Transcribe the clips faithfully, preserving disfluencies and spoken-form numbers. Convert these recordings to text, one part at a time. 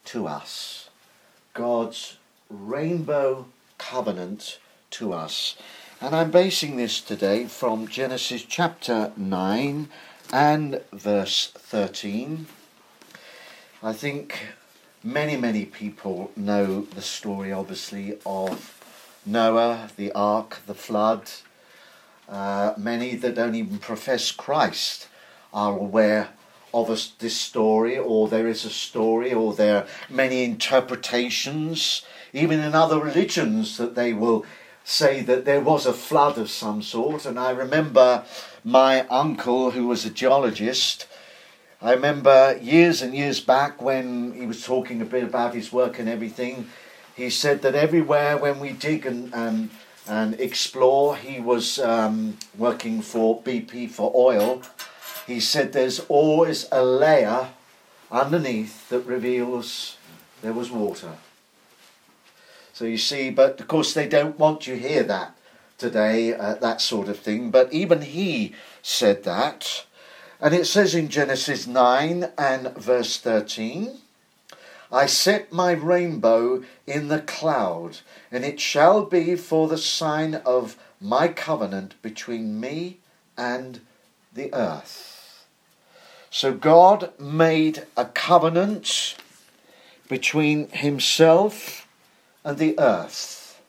to us. God's rainbow covenant to us. And I'm basing this today from Genesis chapter nine and verse thirteen. I think many, many people know the story, obviously, of Noah, the ark, the flood. Uh, many that don't even profess Christ are aware of us, this story, or there is a story, or there are many interpretations, even in other religions, that they will say that there was a flood of some sort. And I remember my uncle, who was a geologist, I remember years and years back when he was talking a bit about his work and everything, he said that everywhere when we dig and um, and explore, he was um, working for B P for oil, he said there's always a layer underneath that reveals there was water. So you see, but of course they don't want you to hear that today, uh, that sort of thing, but even he said that. And it says in Genesis nine and verse thirteen, I set my rainbow in the cloud, and it shall be for the sign of my covenant between me and the earth. So God made a covenant between himself and the earth,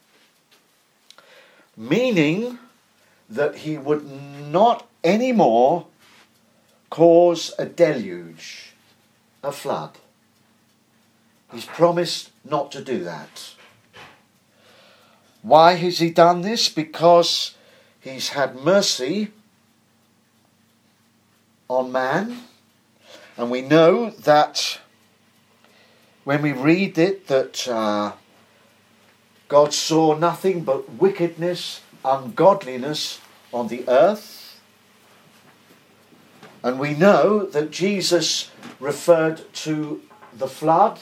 meaning that he would not anymore cause a deluge, a flood. He's promised not to do that. Why has he done this? Because he's had mercy on man. And we know that when we read it, that uh, God saw nothing but wickedness, ungodliness on the earth. And we know that Jesus referred to the flood.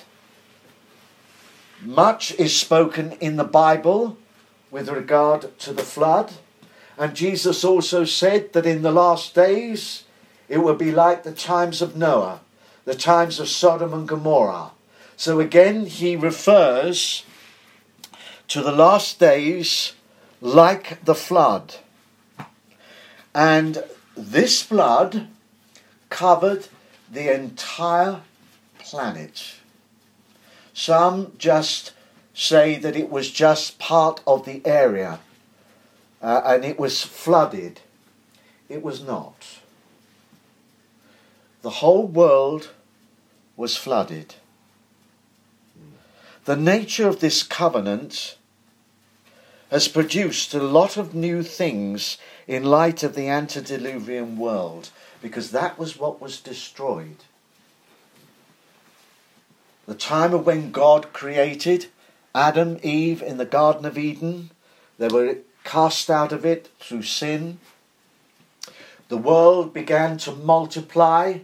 Much is spoken in the Bible with regard to the flood. And Jesus also said that in the last days it will be like the times of Noah, the times of Sodom and Gomorrah. So again he refers to the last days like the flood. And this flood covered the entire planet. Some just say that it was just part of the area uh, and it was flooded. It was not. The whole world was flooded. The nature of this covenant has produced a lot of new things in light of the antediluvian world, because that was what was destroyed. The time of when God created Adam, Eve in the Garden of Eden, they were cast out of it through sin. The world began to multiply,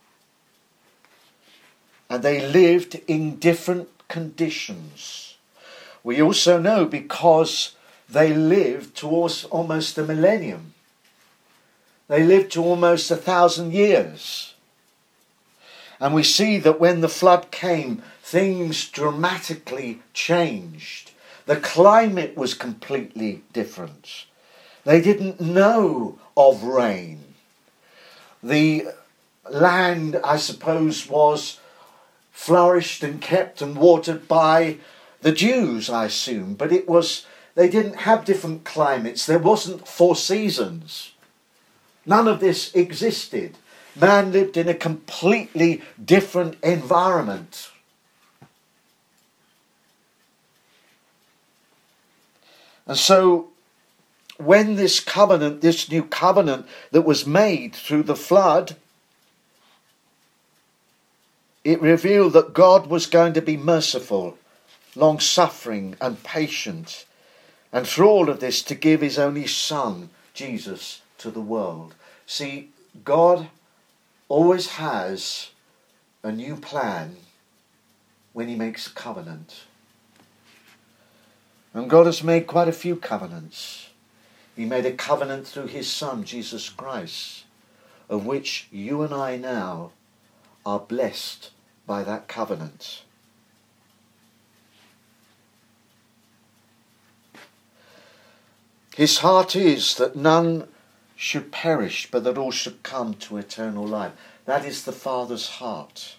and they lived in different conditions. We also know because they lived towards almost a millennium. They lived to almost a thousand years. And we see that when the flood came, things dramatically changed. The climate was completely different. They didn't know of rain. The land, I suppose, was flourished and kept and watered by the Jews, I assume. But it was, they didn't have different climates. There wasn't four seasons. None of this existed. Man lived in a completely different environment. And so when this covenant, this new covenant that was made through the flood, it revealed that God was going to be merciful, long-suffering and patient. And through all of this to give his only Son, Jesus, to the world. See, God always has a new plan when he makes a covenant. And God has made quite a few covenants. He made a covenant through his Son, Jesus Christ, of which you and I now are blessed by that covenant. His heart is that none should perish, but that all should come to eternal life. That is the Father's heart.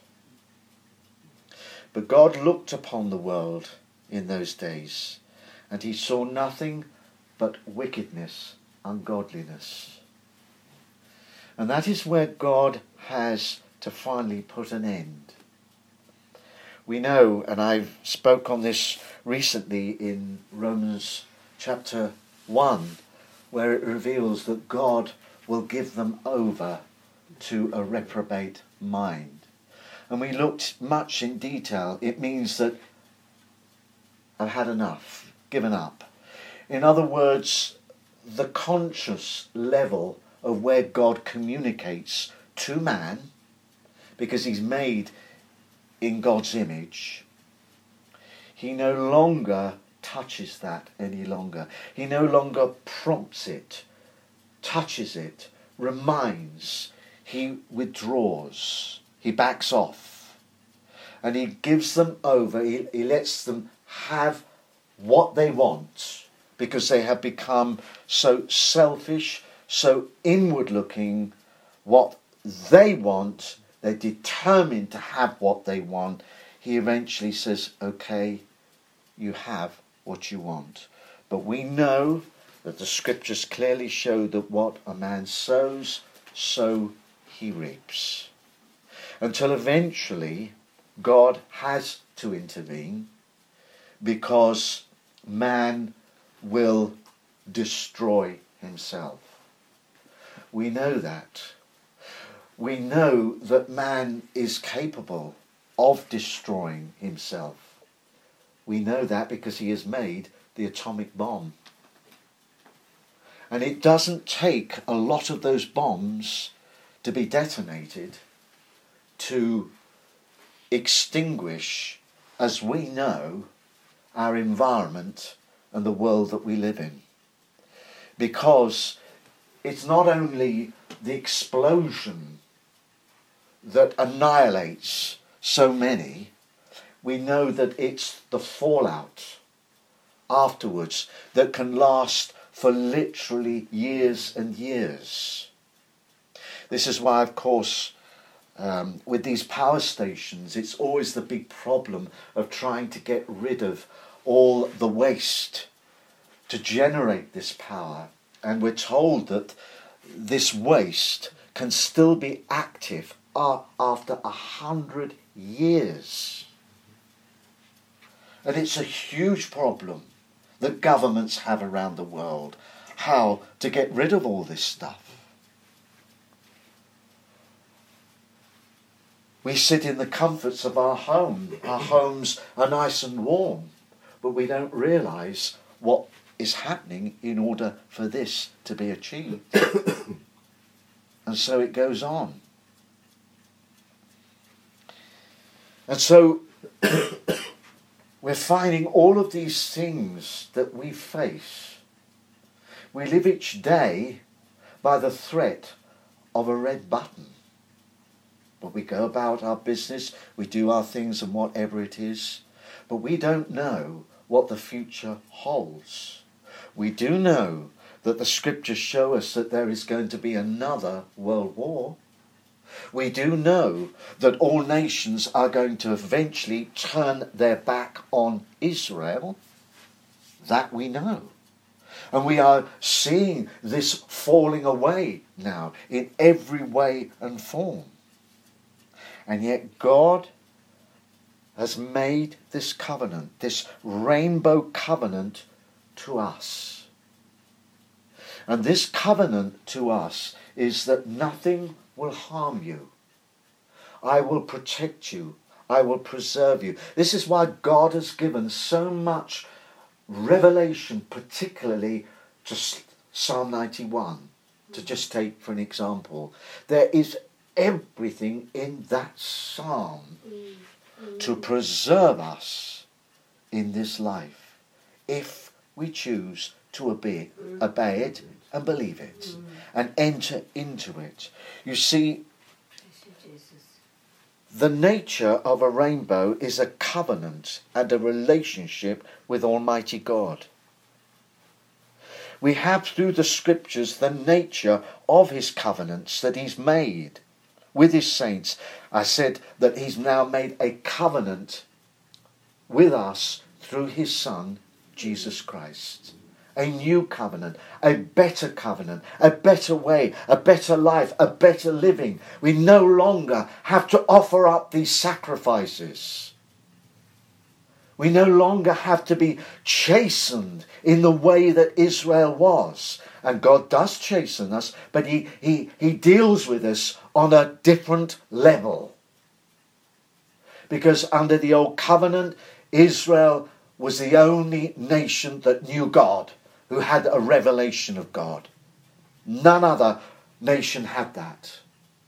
But God looked upon the world in those days, and he saw nothing but wickedness, ungodliness. And that is where God has to finally put an end. We know, and I've spoke on this recently in Romans chapter one, where it reveals that God will give them over to a reprobate mind. And we looked much in detail. It means that I've had enough, given up. In other words, the conscious level of where God communicates to man, because he's made in God's image, he no longer touches that any longer. He no longer prompts it, touches it, reminds. He withdraws. He backs off. And he gives them over. He, he lets them have what they want, because they have become so selfish, so inward looking. What they want, they're determined to have what they want. He eventually says, okay, you have what you want. But we know that the scriptures clearly show that what a man sows, so he reaps. Until eventually God has to intervene, because man will destroy himself. We know that. We know that man is capable of destroying himself. We know that because he has made the atomic bomb. And it doesn't take a lot of those bombs to be detonated to extinguish, as we know, our environment and the world that we live in. Because it's not only the explosion that annihilates so many, we know that it's the fallout afterwards that can last for literally years and years. This is why, of course, um, with these power stations, it's always the big problem of trying to get rid of all the waste to generate this power. And we're told that this waste can still be active uh, after a hundred years. And it's a huge problem that governments have around the world, how to get rid of all this stuff. We sit in the comforts of our home. Our homes are nice and warm, but we don't realise what is happening in order for this to be achieved. And so it goes on. And so we're finding all of these things that we face. We live each day by the threat of a red button. But we go about our business, we do our things and whatever it is, but we don't know what the future holds. We do know that the scriptures show us that there is going to be another world war. We do know that all nations are going to eventually turn their back on Israel. That we know. And we are seeing this falling away now in every way and form. And yet God has made this covenant, this rainbow covenant to us. And this covenant to us is that nothing will harm you. I will protect you. I will preserve you. This is why God has given so much revelation, particularly to Psalm ninety-one, to just take for an example. There is everything in that psalm to preserve us in this life, if we choose to obey, obey it and believe it and enter into it. You see, the nature of a rainbow is a covenant and a relationship with Almighty God. We have through the scriptures the nature of his covenants that he's made with his saints. I said that he's now made a covenant with us through his Son, Jesus Christ. A new covenant, a better covenant, a better way, a better life, a better living. We no longer have to offer up these sacrifices. We no longer have to be chastened in the way that Israel was. And God does chasten us, but he, he, he deals with us on a different level. Because under the old covenant, Israel was the only nation that knew God, who had a revelation of God. None other nation had that.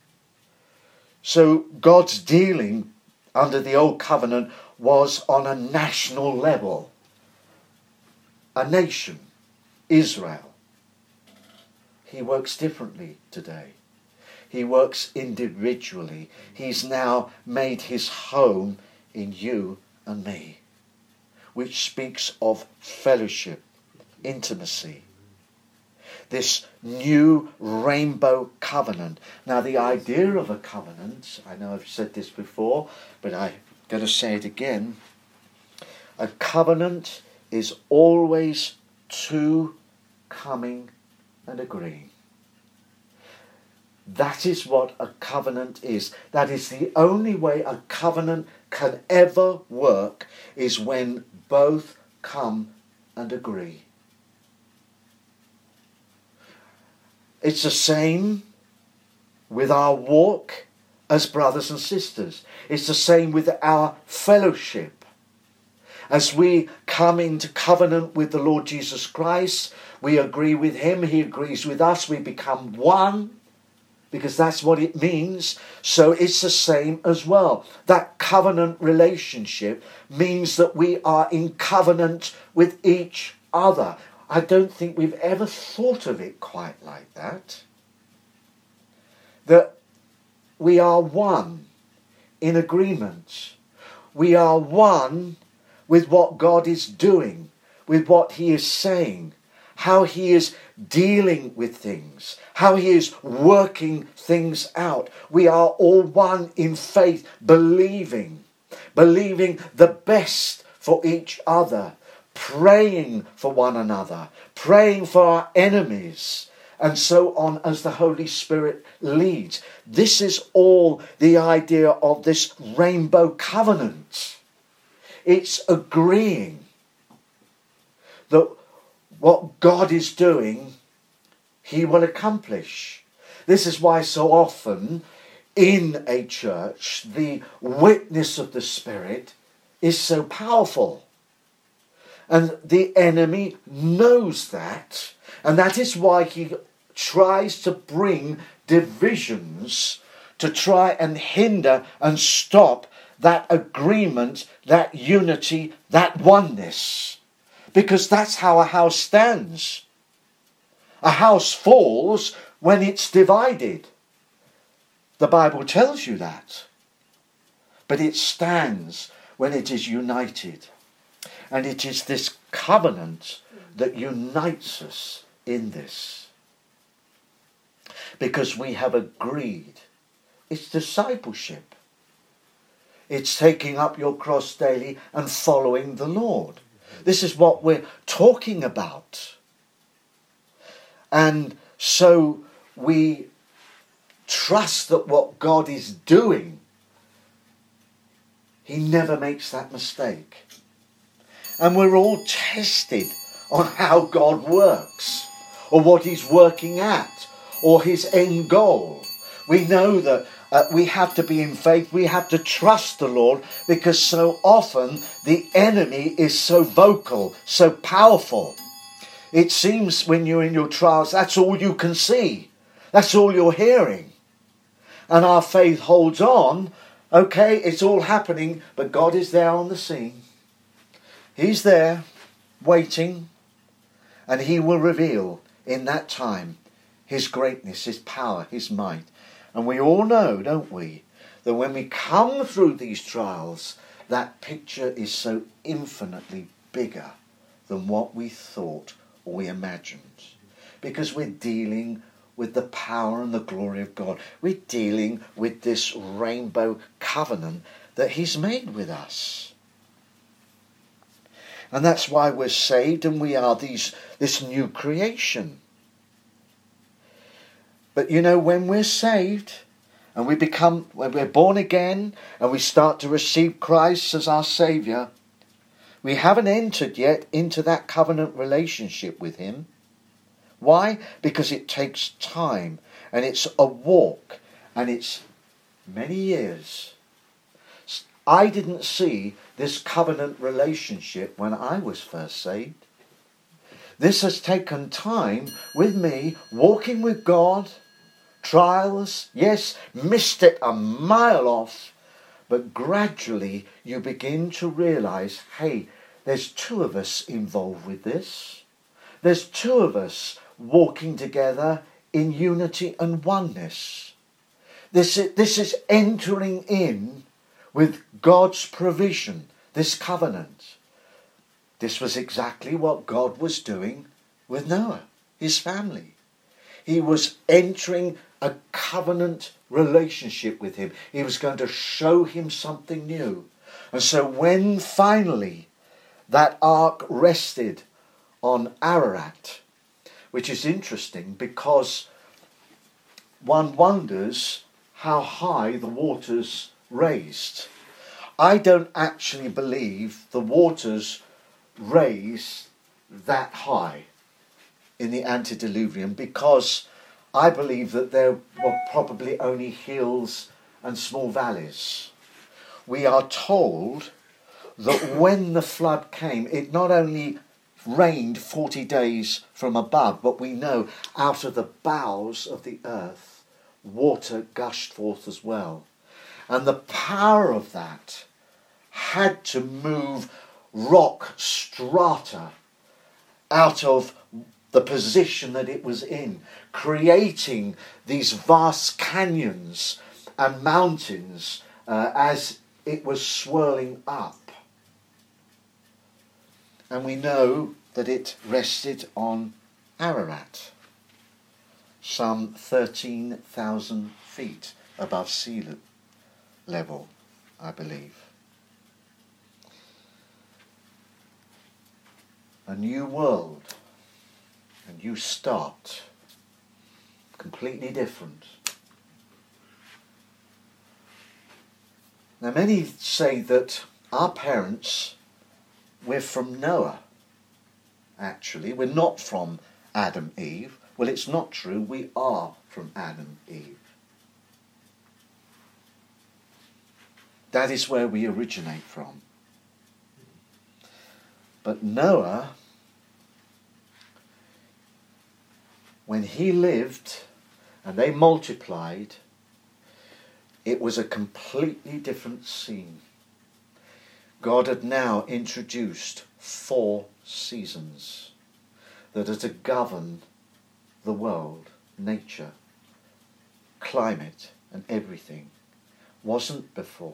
So God's dealing under the old covenant was on a national level. A nation, Israel. He works differently today. He works individually. He's now made his home in you and me, which speaks of fellowship, intimacy. This new rainbow covenant. Now, the idea of a covenant, I know I've said this before, but I'm going to say it again. A covenant is always two coming and agreeing. That is what a covenant is. That is the only way a covenant can ever work, is when both come and agree. It's the same with our walk as brothers and sisters. It's the same with our fellowship. As we come into covenant with the Lord Jesus Christ, we agree with him, he agrees with us, we become one, because that's what it means. So it's the same as well. That covenant relationship means that we are in covenant with each other. I don't think we've ever thought of it quite like that. That we are one in agreement. We are one with what God is doing, with what he is saying, how he is dealing with things, how he is working things out. We are all one in faith, believing, believing the best for each other, praying for one another, praying for our enemies, and so on as the Holy Spirit leads. This is all the idea of this rainbow covenant. It's agreeing that what God is doing, he will accomplish. This is why so often in a church, the witness of the Spirit is so powerful. And the enemy knows that. And that is why he tries to bring divisions to try and hinder and stop that agreement, that unity, that oneness. Because that's how a house stands. A house falls when it's divided. The Bible tells you that. But it stands when it is united. And it is this covenant that unites us in this. Because we have agreed. It's discipleship. It's taking up your cross daily and following the Lord. This is what we're talking about. And so we trust that what God is doing, he never makes that mistake. And we're all tested on how God works, or what he's working at, or his end goal. We know that uh, we have to be in faith, we have to trust the Lord, because so often the enemy is so vocal, so powerful. It seems when you're in your trials, that's all you can see. That's all you're hearing. And our faith holds on. Okay, it's all happening, but God is there on the scene. He's there, waiting, and he will reveal in that time his greatness, his power, his might. And we all know, don't we, that when we come through these trials, that picture is so infinitely bigger than what we thought we imagined. Because we're dealing with the power and the glory of God. We're dealing with this rainbow covenant that he's made with us. And that's why we're saved and we are these this new creation. But you know, when we're saved and we become, when we're born again and we start to receive Christ as our Saviour, we haven't entered yet into that covenant relationship with him. Why? Because it takes time and it's a walk and it's many years. I didn't see this covenant relationship when I was first saved. This has taken time with me walking with God, trials, yes, missed it a mile off, but gradually you begin to realise, hey, there's two of us involved with this. There's two of us walking together in unity and oneness. This is, this is entering in with God's provision, this covenant. This was exactly what God was doing with Noah, his family. He was entering a covenant relationship with him. He was going to show him something new. And so when finally that ark rested on Ararat, which is interesting because one wonders how high the waters raised. I don't actually believe the waters raised that high in the antediluvian, because I believe that there were probably only hills and small valleys. We are told that when the flood came, it not only rained forty days from above, but we know out of the bowels of the earth water gushed forth as well. And the power of that had to move rock strata out of the position that it was in, creating these vast canyons and mountains uh, as it was swirling up. And we know that it rested on Ararat, some thirteen thousand feet above sea level, I believe. A new world, a new start, completely different. Now many say that our parents, we're from Noah, actually. We're not from Adam, Eve. Well, it's not true. We are from Adam, Eve. That is where we originate from. But Noah, when he lived and they multiplied, it was a completely different scene. God had now introduced four seasons that are to govern the world, nature, climate, and everything. Wasn't before.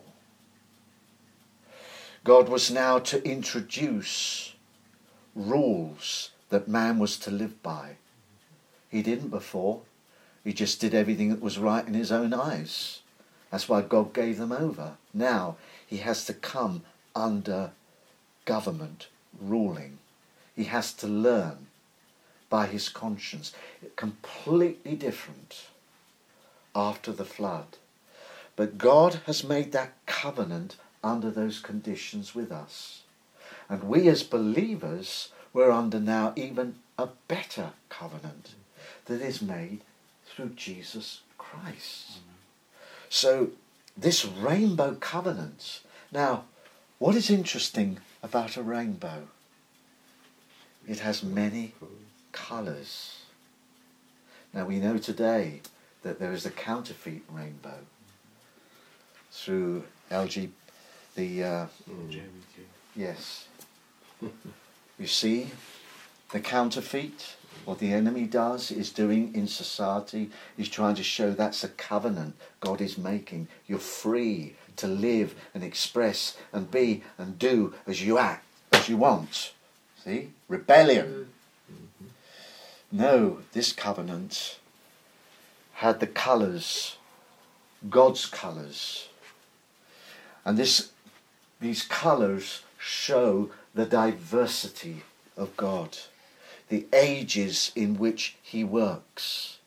God was now to introduce rules that man was to live by. He didn't before. He just did everything that was right in his own eyes. That's why God gave them over. Now he has to come under government, ruling. He has to learn by his conscience. Completely different after the flood. But God has made that covenant under those conditions with us. And we as believers, we're under now even a better covenant that is made through Jesus Christ. Mm-hmm. So this rainbow covenant. Now, what is interesting about a rainbow? It has many colours. Now we know today that there is a counterfeit rainbow through L G, the uh, mm. yes. You see, the counterfeit, what the enemy does, is doing in society, is trying to show that's a covenant God is making. You're free to live and express and be and do as you act, as you want. See? Rebellion. Mm-hmm. No, this covenant had the colours, God's colours. And this, these colours show the diversity of God, the ages in which he works.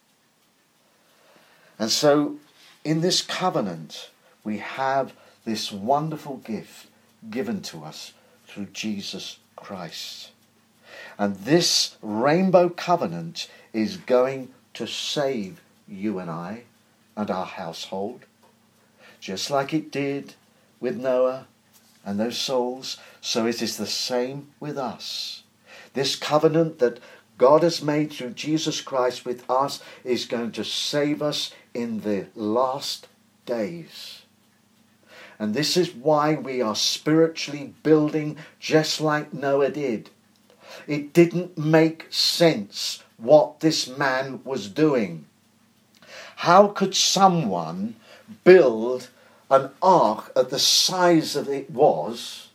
And so in this covenant we have this wonderful gift given to us through Jesus Christ. And this rainbow covenant is going to save you and I and our household, just like it did with Noah and those souls, so it is the same with us. This covenant that God has made through Jesus Christ with us is going to save us in the last days. And this is why we are spiritually building just like Noah did. It didn't make sense what this man was doing. How could someone build an ark at the size that it was?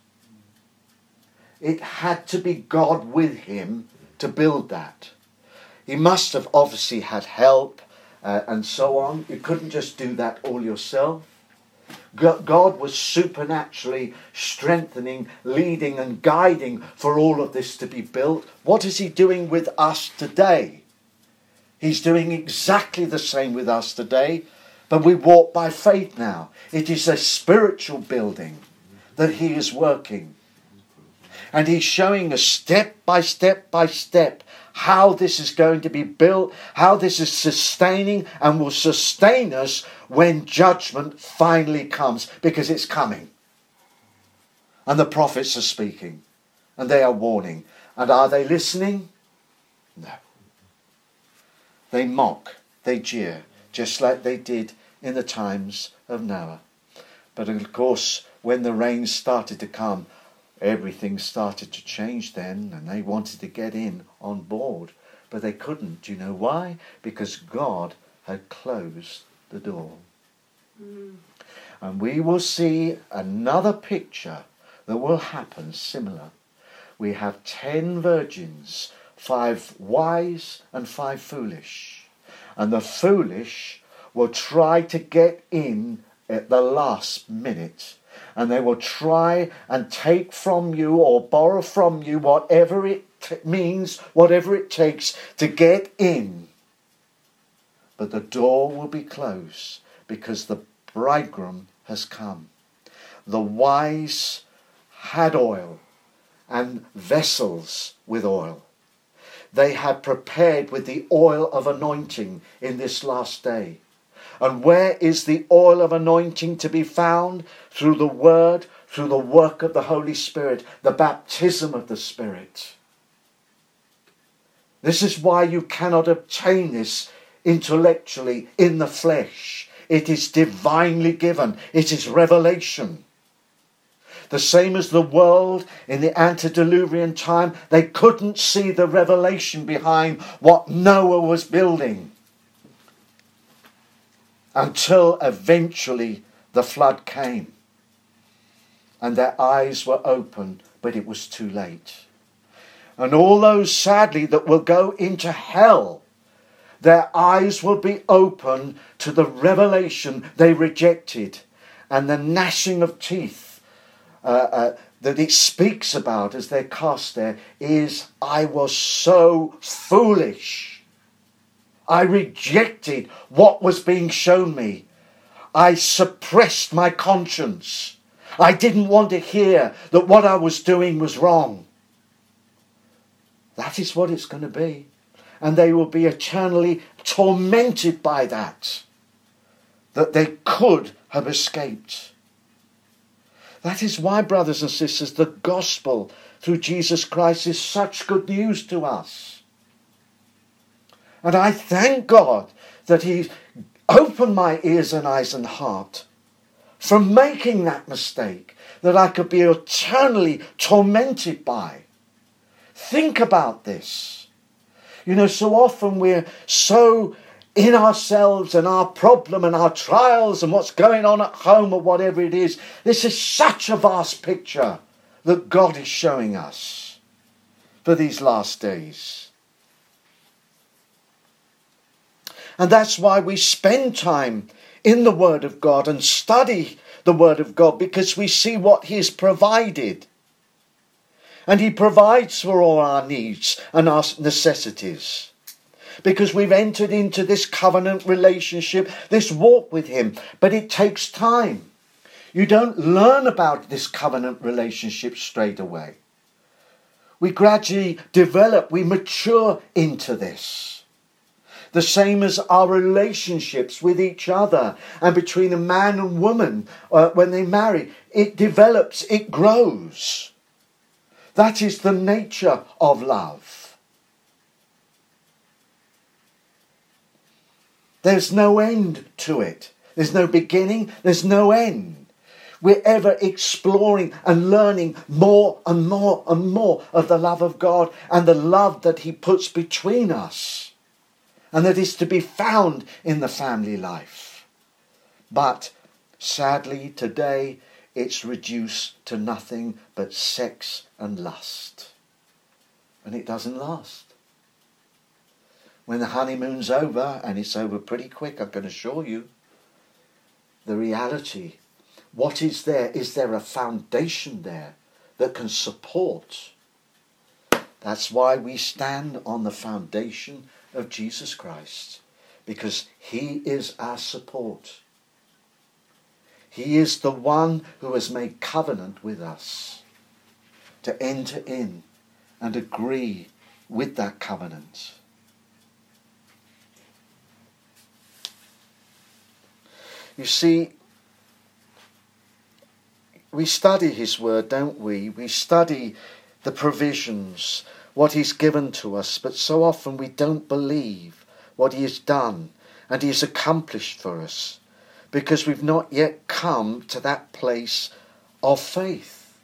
It had to be God with him to build that. He must have obviously had help uh, and so on. You couldn't just do that all yourself. God was supernaturally strengthening, leading and guiding for all of this to be built. What is he doing with us today? He's doing exactly the same with us today, but we walk by faith now. It is a spiritual building that he is working. And he's showing us step by step by step how this is going to be built, how this is sustaining and will sustain us when judgment finally comes, because it's coming. And the prophets are speaking and they are warning. And are they listening? No. They mock, they jeer, just like they did in the times of Noah. But of course, when the rains started to come, everything started to change then, and they wanted to get in on board. But they couldn't. Do you know why? Because God had closed the door. Mm. And we will see another picture that will happen similar. We have ten virgins, five wise and five foolish. And the foolish will try to get in at the last minute. And they will try and take from you or borrow from you whatever it t- means, whatever it takes to get in. But the door will be closed because the bridegroom has come. The wise had oil and vessels with oil. They had prepared with the oil of anointing in this last day. And where is the oil of anointing to be found? Through the word, through the work of the Holy Spirit, the baptism of the Spirit. This is why you cannot obtain this intellectually in the flesh. It is divinely given. It is revelation. The same as the world in the antediluvian time, they couldn't see the revelation behind what Noah was building. Until eventually the flood came. And their eyes were open, but it was too late. And all those, sadly, that will go into hell, their eyes will be open to the revelation they rejected. And the gnashing of teeth uh, uh, that it speaks about as they're cast there is, I was so foolish. I rejected what was being shown me. I suppressed my conscience. I didn't want to hear that what I was doing was wrong. That is what it's going to be. And they will be eternally tormented by that. That they could have escaped. That is why, brothers and sisters, the gospel through Jesus Christ is such good news to us. And I thank God that he opened my ears and eyes and heart from making that mistake that I could be eternally tormented by. Think about this. You know, so often we're so in ourselves and our problem and our trials and what's going on at home or whatever it is. This is such a vast picture that God is showing us for these last days. And that's why we spend time in the Word of God and study the Word of God, because we see what He has provided. And He provides for all our needs and our necessities. Because we've entered into this covenant relationship, this walk with Him. But it takes time. You don't learn about this covenant relationship straight away. We gradually develop, we mature into this. The same as our relationships with each other and between a man and woman uh, when they marry. It develops, it grows. That is the nature of love. There's no end to it. There's no beginning, there's no end. We're ever exploring and learning more and more and more of the love of God and the love that He puts between us, and that is to be found in the family life. But sadly today it's reduced to nothing but sex and lust. And it doesn't last. When the honeymoon's over, and it's over pretty quick, I can assure you, the reality, what is there? Is there a foundation there that can support? That's why we stand on the foundation of Jesus Christ, because He is our support. He is the one who has made covenant with us to enter in and agree with that covenant. You see, we study His word, don't we? We study the provisions, what He's given to us, but so often we don't believe what He has done and He has accomplished for us, because we've not yet come to that place of faith.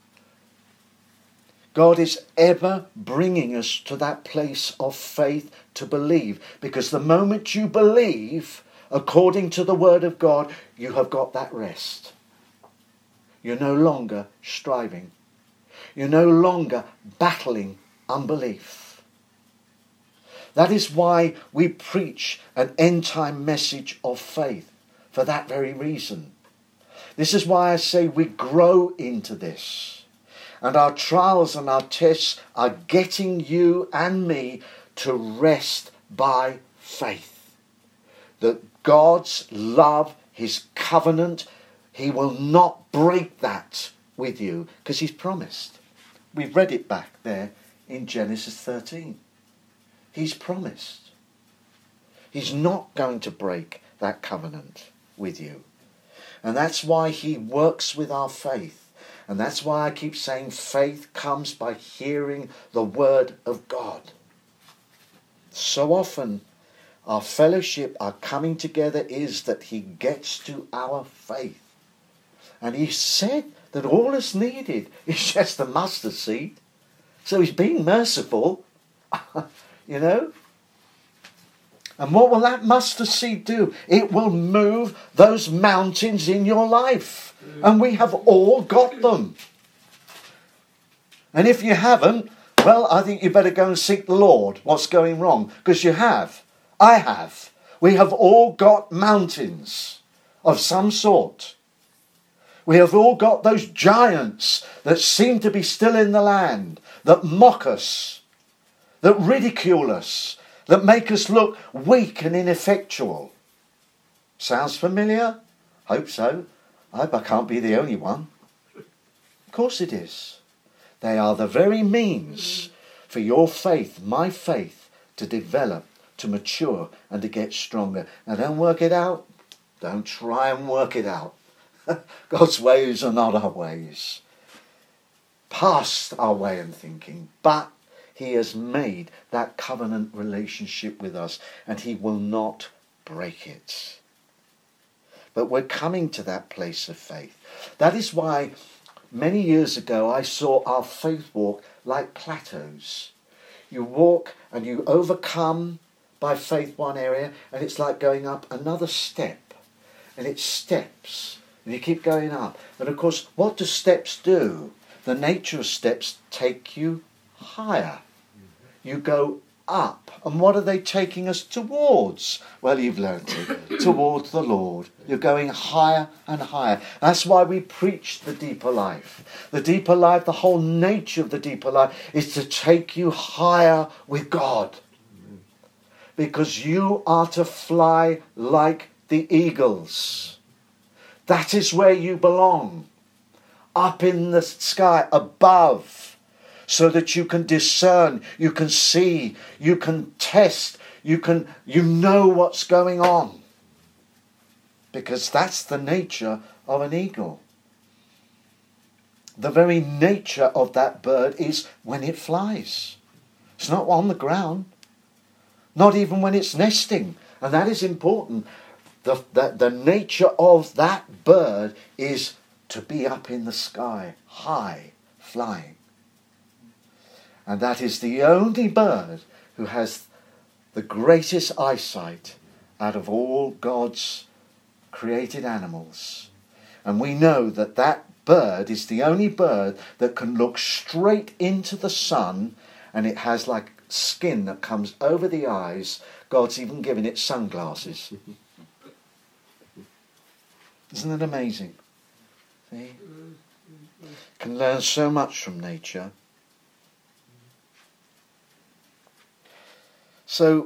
God is ever bringing us to that place of faith to believe, because the moment you believe according to the Word of God, you have got that rest. You're no longer striving. You're no longer battling unbelief. That is why we preach an end-time message of faith, for that very reason. This is why I say we grow into this. And our trials and our tests are getting you and me to rest by faith. That God's love, His covenant, He will not break that with you, because He's promised. We've read it back there in Genesis thirteen. He's promised. He's not going to break that covenant with you. And that's why He works with our faith. And that's why I keep saying faith comes by hearing the Word of God. So often our fellowship, our coming together is that He gets to our faith. And He said that all that's needed is just a mustard seed. So He's being merciful, you know. And what will that mustard seed do? It will move those mountains in your life. And we have all got them. And if you haven't, well, I think you better go and seek the Lord. What's going wrong? Because you have. I have. We have all got mountains of some sort. We have all got those giants that seem to be still in the land, that mock us, that ridicule us, that make us look weak and ineffectual. Sounds familiar? Hope so. I hope I can't be the only one. Of course it is. They are the very means for your faith, my faith, to develop, to mature and to get stronger. Now don't work it out. Don't try and work it out. God's ways are not our ways. Past our way of thinking. But He has made that covenant relationship with us, and He will not break it. But we're coming to that place of faith. That is why many years ago I saw our faith walk like plateaus. You walk and you overcome by faith one area, and it's like going up another step. And it's steps. And you keep going up. And of course, what do steps do? The nature of steps take you higher. You go up. And what are they taking us towards? Well, you've learnt it. Towards the Lord. You're going higher and higher. That's why we preach the deeper life. The deeper life, the whole nature of the deeper life is to take you higher with God. Because you are to fly like the eagles. That is where you belong. Up in the sky, above. So that you can discern, you can see, you can test, you can, you know what's going on. Because that's the nature of an eagle. The very nature of that bird is when it flies. It's not on the ground. Not even when it's nesting. And that is important. The, the, the nature of that bird is to be up in the sky, high, flying. And that is the only bird who has the greatest eyesight out of all God's created animals. And we know that that bird is the only bird that can look straight into the sun, and it has like skin that comes over the eyes. God's even given it sunglasses. Isn't that amazing? See? Can learn so much from nature. So,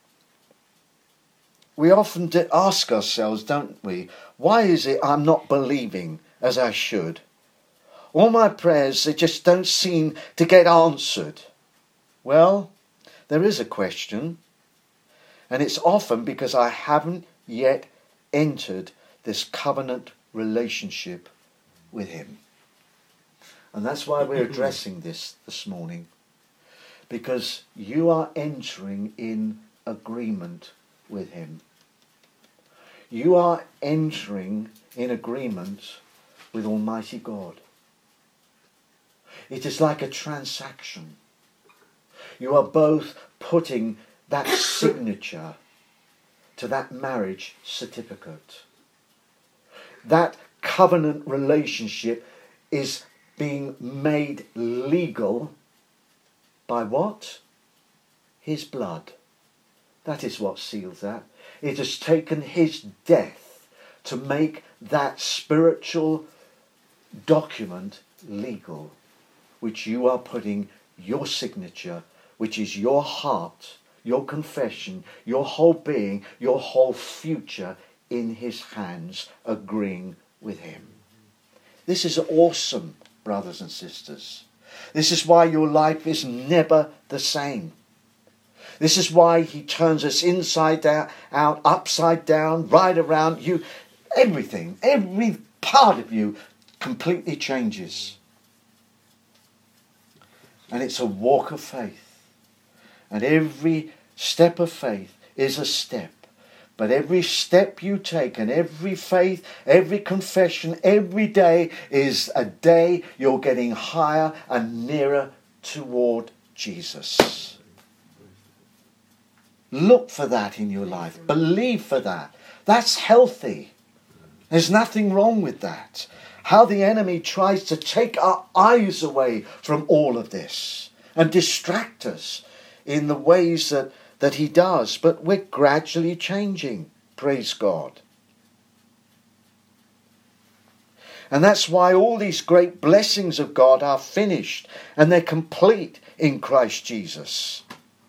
we often ask ourselves, don't we, why is it I'm not believing as I should? All my prayers, they just don't seem to get answered. Well, there is a question, and it's often because I haven't yet entered this covenant relationship with him. And that's why we're addressing this this morning. Because you are entering in agreement with him. You are entering in agreement with Almighty God. It is like a transaction. You are both putting that signature to that marriage certificate. That covenant relationship is being made legal by what? His blood. That is what seals that. It has taken his death to make that spiritual document legal, which you are putting your signature, which is your heart, your confession, your whole being, your whole future in his hands, agreeing with him. This is awesome, brothers and sisters. This is why your life is never the same. This is why he turns us inside out, out, upside down, right around you. Everything, every part of you completely changes. And it's a walk of faith. And every step of faith is a step. But every step you take and every faith, every confession, every day is a day you're getting higher and nearer toward Jesus. Look for that in your life. Believe for that. That's healthy. There's nothing wrong with that. How the enemy tries to take our eyes away from all of this and distract us in the ways that that he does, but we're gradually changing. Praise God. And that's why all these great blessings of God are finished and they're complete in Christ Jesus.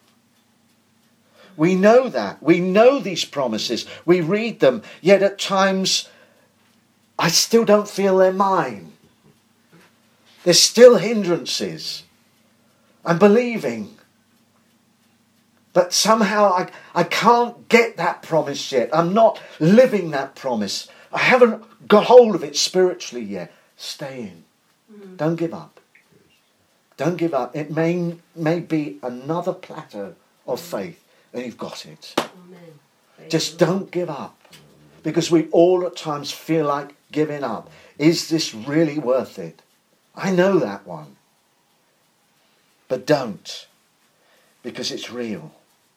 We know that. We know these promises. We read them, yet at times I still don't feel they're mine. There's still hindrances. I'm believing. But somehow I, I can't get that promise yet. I'm not living that promise. I haven't got hold of it spiritually yet. Stay in. Mm-hmm. Don't give up. Don't give up. It may, may be another plateau of faith and you've got it. Amen. Just don't give up. Because we all at times feel like giving up. Is this really worth it? I know that one. But don't. Because it's real.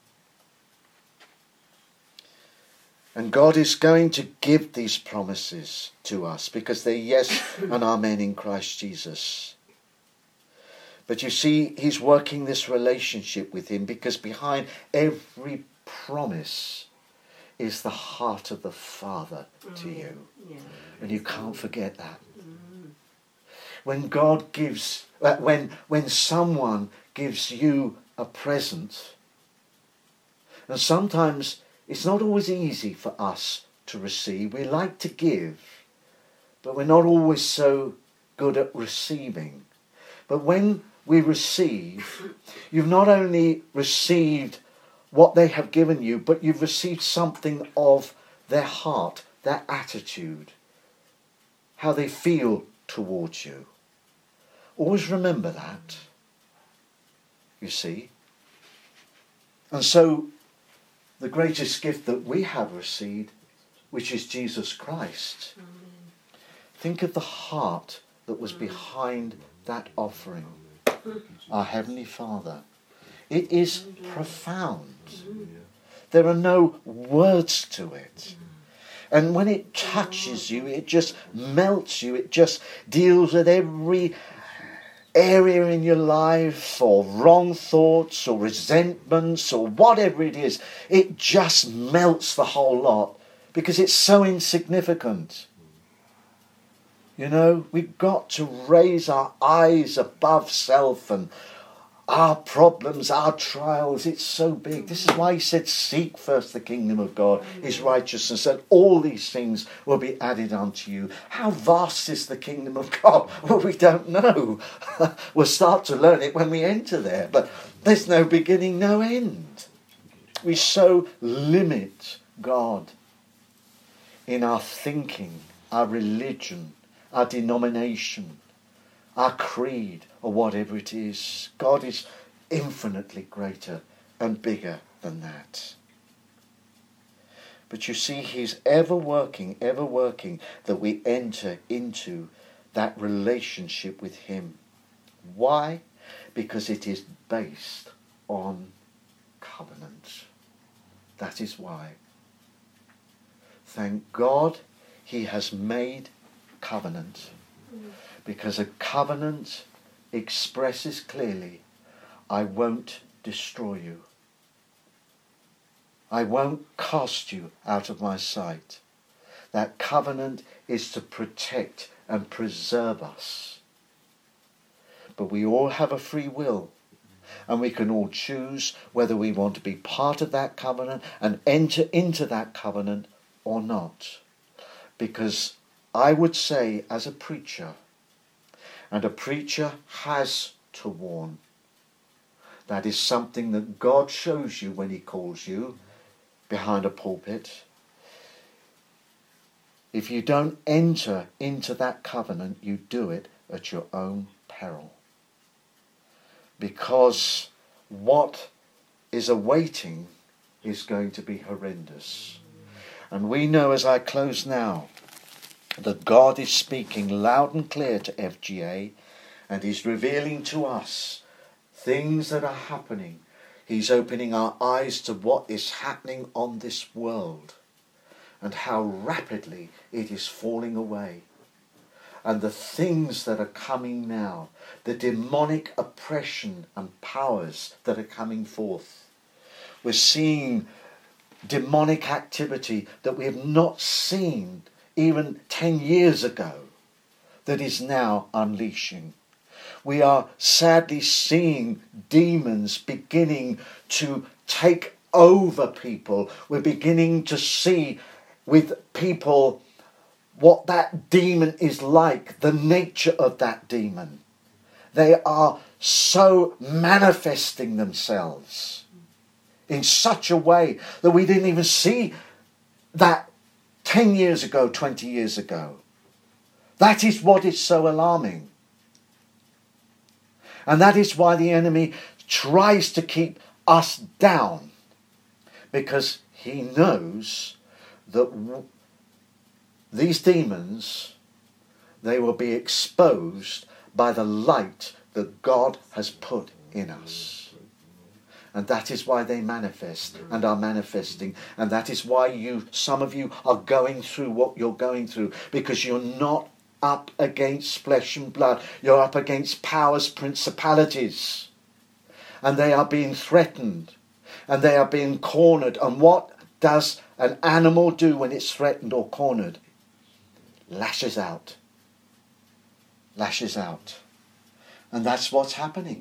And God is going to give these promises to us because they're yes and amen in Christ Jesus. But you see, he's working this relationship with him because behind every promise is the heart of the Father to you. Yeah. And you can't forget that. Mm. When God gives, uh, when, when someone gives you a present, and sometimes it's not always easy for us to receive. We like to give, but we're not always so good at receiving. But when we receive, you've not only received what they have given you, but you've received something of their heart, their attitude, how they feel towards you. Always remember that, you see. And so the greatest gift that we have received, which is Jesus Christ, Amen. Think of the heart that was behind that offering. Our Heavenly Father. It is profound. There are no words to it. And when it touches you, it just melts you. It just deals with every area in your life, or wrong thoughts, or resentments, or whatever it is. It just melts the whole lot because it's so insignificant. You know, we've got to raise our eyes above self and our problems, our trials. It's so big. This is why he said, seek first the kingdom of God, his righteousness, and all these things will be added unto you. How vast is the kingdom of God? Well, we don't know. We'll start to learn it when we enter there. But there's no beginning, no end. We so limit God in our thinking, our religion, our denomination, our creed, or whatever it is. God is infinitely greater and bigger than that. But you see, he's ever working, ever working that we enter into that relationship with him. Why? Because it is based on covenant. That is why. Thank God he has made covenant. Because a covenant expresses clearly, I won't destroy you. I won't cast you out of my sight. That covenant is to protect and preserve us. But we all have a free will. And we can all choose whether we want to be part of that covenant and enter into that covenant or not. Because I would say, as a preacher, and a preacher has to warn, that is something that God shows you when he calls you behind a pulpit. If you don't enter into that covenant, you do it at your own peril. Because what is awaiting is going to be horrendous. And we know, as I close now, that God is speaking loud and clear to F G A, and he's revealing to us things that are happening. He's opening our eyes to what is happening on this world and how rapidly it is falling away. And the things that are coming now, the demonic oppression and powers that are coming forth. We're seeing demonic activity that we have not seen even ten years ago, that is now unleashing. We are sadly seeing demons beginning to take over people. We're beginning to see with people what that demon is like, the nature of that demon. They are so manifesting themselves in such a way that we didn't even see that ten years ago, twenty years ago. That is what is so alarming. And that is why the enemy tries to keep us down. Because he knows that w- these demons, they will be exposed by the light that God has put in us. And that is why they manifest and are manifesting. And that is why you, some of you are going through what you're going through. Because you're not up against flesh and blood. You're up against powers, principalities. And they are being threatened. And they are being cornered. And what does an animal do when it's threatened or cornered? Lashes out. Lashes out. And that's what's happening.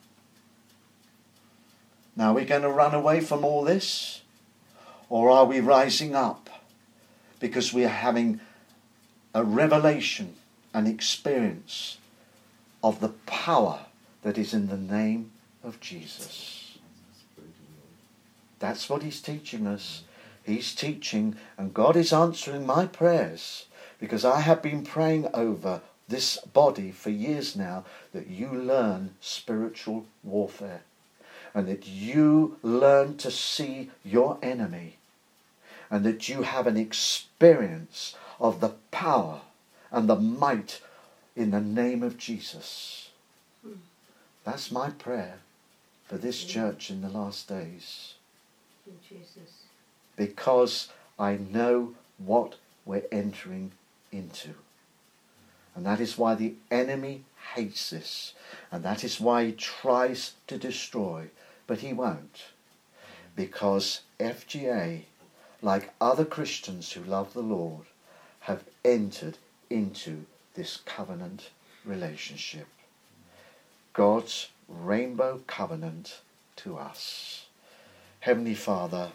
Now, are we going to run away from all this? Or are we rising up? Because we are having a revelation, an experience of the power that is in the name of Jesus. That's what he's teaching us. He's teaching, and God is answering my prayers, because I have been praying over this body for years now, that you learn spiritual warfare, and that you learn to see your enemy, and that you have an experience of the power and the might in the name of Jesus. That's my prayer for this church in the last days. Jesus. Because I know what we're entering into. And that is why the enemy hates this. And that is why he tries to destroy. But he won't. Because F G A, like other Christians who love the Lord, have entered into this covenant relationship. God's rainbow covenant to us. Heavenly Father,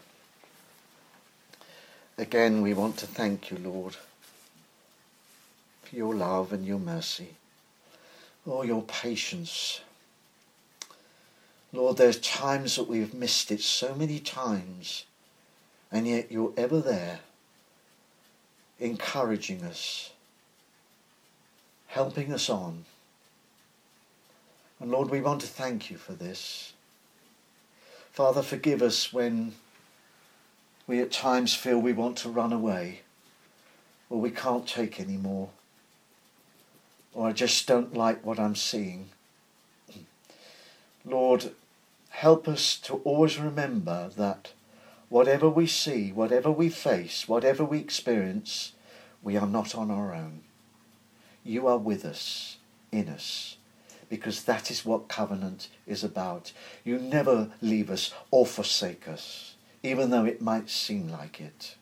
again we want to thank you, Lord, for your love and your mercy. Oh, your patience. Lord, there's times that we've missed it so many times, and yet you're ever there, encouraging us, helping us on. And Lord, we want to thank you for this. Father, forgive us when we at times feel we want to run away, or we can't take any more, or I just don't like what I'm seeing. Lord, help us to always remember that whatever we see, whatever we face, whatever we experience, we are not on our own. You are with us, in us, because that is what covenant is about. You never leave us or forsake us, even though it might seem like it.